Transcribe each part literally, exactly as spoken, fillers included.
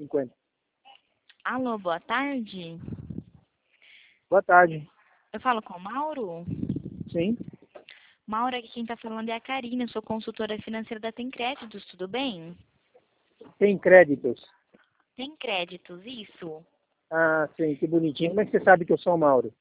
cinquenta. Alô, boa tarde. Boa tarde. Eu falo com o Mauro? Sim. Mauro, aqui quem está falando é a Karina, eu sou consultora financeira da Tem Créditos, tudo bem? Tem créditos? Tem Créditos, isso? Ah, sim, que bonitinho. Como é que você sabe que eu sou o Mauro?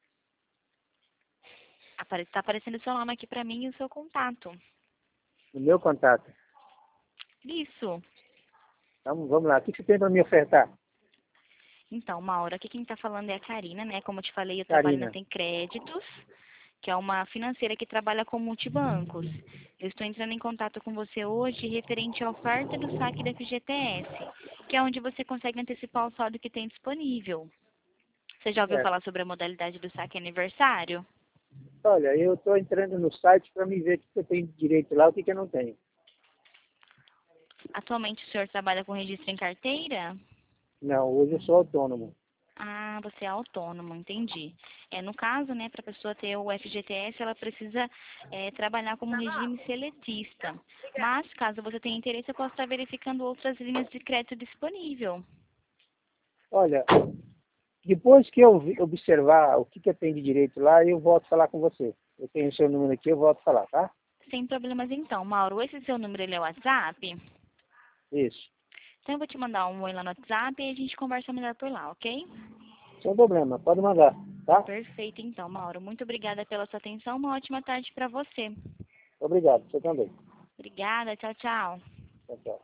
Está aparecendo o seu nome aqui para mim e o seu contato. No meu contato. Isso. Então, vamos lá. O que você tem para me ofertar? Então, Mauro, aqui quem está falando é a Karina, né? Como eu te falei, eu trabalho na Karina. Tem Créditos, que é uma financeira que trabalha com multibancos. Eu estou entrando em contato com você hoje referente à oferta do saque da F G T S, que é onde você consegue antecipar o saldo que tem disponível. Você já ouviu Certo. falar sobre a modalidade do saque aniversário? Olha, eu estou entrando no site para me ver o que você tem de direito lá e o que, que eu não tenho. Atualmente o senhor trabalha com registro em carteira? Não, hoje eu sou autônomo. Ah, você é autônomo, entendi. É, no caso, né, para a pessoa ter o F G T S, ela precisa é, trabalhar como regime seletista. Mas, caso você tenha interesse, eu posso estar verificando outras linhas de crédito disponível. Olha, depois que eu vi- observar o que, que eu tenho de direito lá, eu volto a falar com você. Eu tenho o seu número aqui, eu volto a falar, tá? Sem problemas então. Mauro, esse seu número ele é o WhatsApp? Isso. Então eu vou te mandar um oi lá no WhatsApp e a gente conversa melhor por lá, ok? Sem problema, pode mandar, tá? Perfeito então, Mauro. Muito obrigada pela sua atenção. Uma ótima tarde para você. Obrigado, você também. Obrigada, tchau, tchau. Tchau, tchau.